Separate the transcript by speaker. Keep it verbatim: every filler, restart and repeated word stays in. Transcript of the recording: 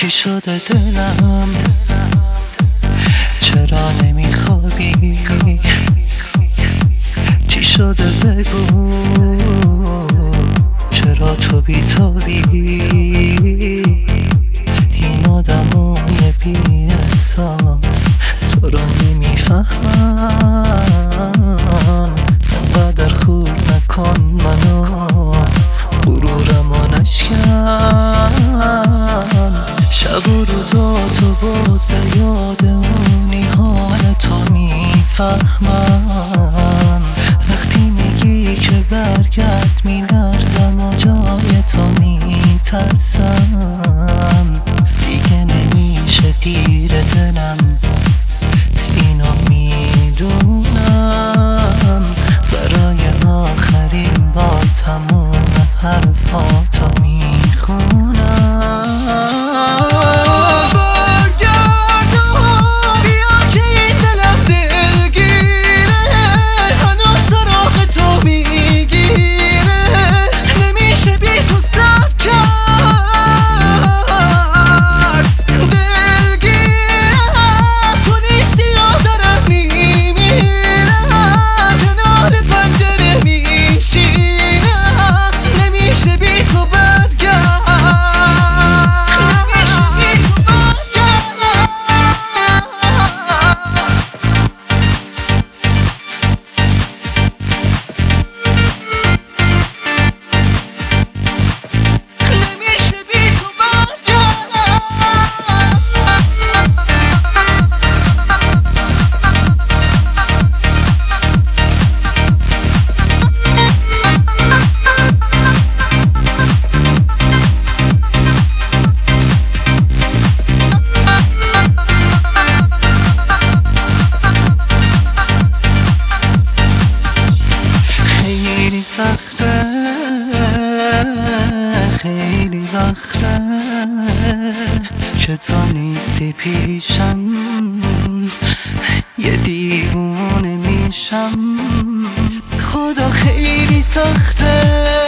Speaker 1: چی شده دلم؟ چرا نمیخوابی؟ چی شده بگو؟ چرا تو بی‌تابی؟ این آدمای بی احساس تو رو نمیفهمن. انقدر خور نکن منو، غرورمو نشکن. شب و روزاتو باز به یاد اونی حال تو میفهمم. وقتی میگی که برگرد میلرزم و جای تو میترسم. دیگه نمیشه دیر دلم، اینو میدونم. برای آخرین بار تموم حرفاتو میخونم. سخته خیلی وقته که تو نیستی پیشم، یه دیوونه میشم. خدا خیلی سخته